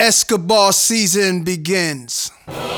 Escobar season begins.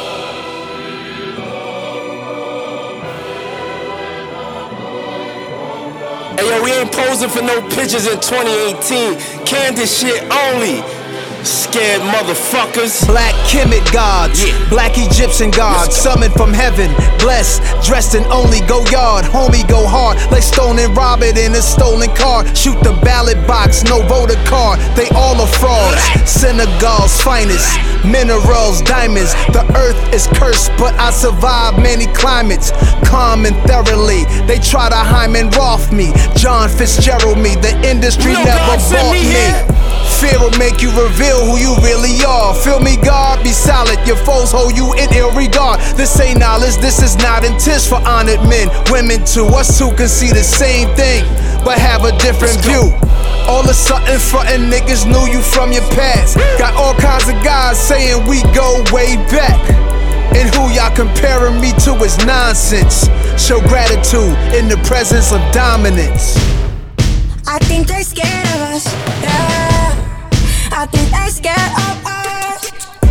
Hey yo, we ain't posing for no pictures in 2018. Candid shit only. Scared motherfuckers. Black Kemet gods, black Egyptian gods, summoned from heaven, blessed, dressed in only go yard. Homie go hard, like Stone and Robert in a stolen car. Shoot the ballot box, no voter card. They all are frauds. Senegal's finest, minerals, diamonds. The earth is cursed, but I survived many climates. Calm and thoroughly, they try to Hyman Roth me. John Fitzgerald me, the industry never bought me. Fear will make you reveal who you really are. Feel me, God? Be solid. Your foes hold you in ill regard. This ain't knowledge, this is not intense for honored men. Women too, us two can see the same thing, but have a different view. All of a sudden, frontin' niggas knew you from your past. Got all kinds of guys saying we go way back. And who y'all comparing me to is nonsense. Show gratitude in the presence of dominance. I think they're scared of us, yeah. I think they're scared of us.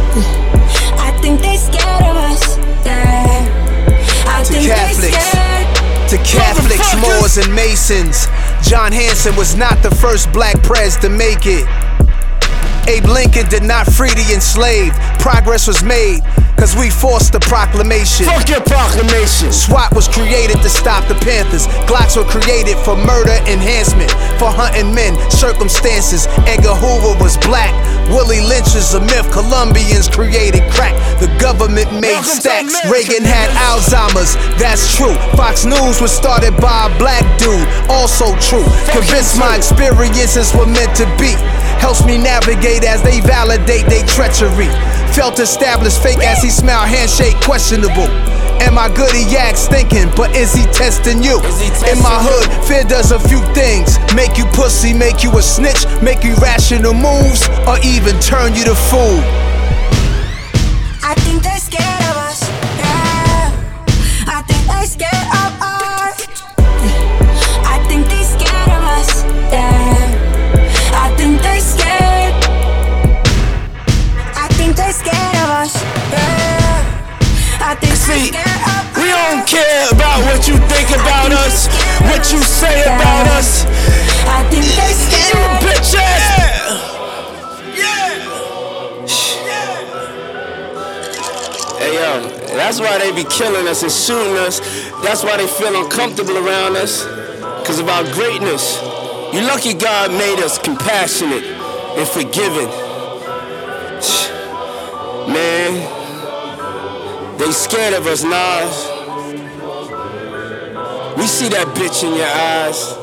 I think they're scared of us, yeah. I think they're scared. To Catholics, Moors, and Masons, John Hanson was not the first black pres to make it. Abe Lincoln did not free the enslaved. Progress was made, cause we forced the proclamation. Fuck your proclamation. SWAT was created to stop the Panthers. Glocks were created for murder enhancement, for hunting men, circumstances. Edgar Hoover was black. Willie Lynch is a myth. Colombians created crack. The government made stacks. Reagan had Alzheimer's, that's true. Fox News was started by a black dude, also true. Convinced my experiences were meant to be. Helps me navigate as they validate they treachery. Felt established, fake as he smiled, handshake questionable. Am I good? He acts thinking, but is he testing you? In my hood, fear does a few things. Make you pussy, make you a snitch, make you rational moves, or even turn you to fool. I think they're scared of us, yeah. I think they're scared of us. I think they're scared of us, yeah. I think they're scared. I think they're scared of us, yeah. I think they're scared of us. We don't care about what you think about us, what you say about us. I think they're scared. You bitch ass. Hey yo, that's why they be killing us and shooting us. That's why they feel uncomfortable around us, cause of our greatness. You lucky God made us compassionate and forgiving. Man, they scared of us, Nas. We see that bitch in your eyes.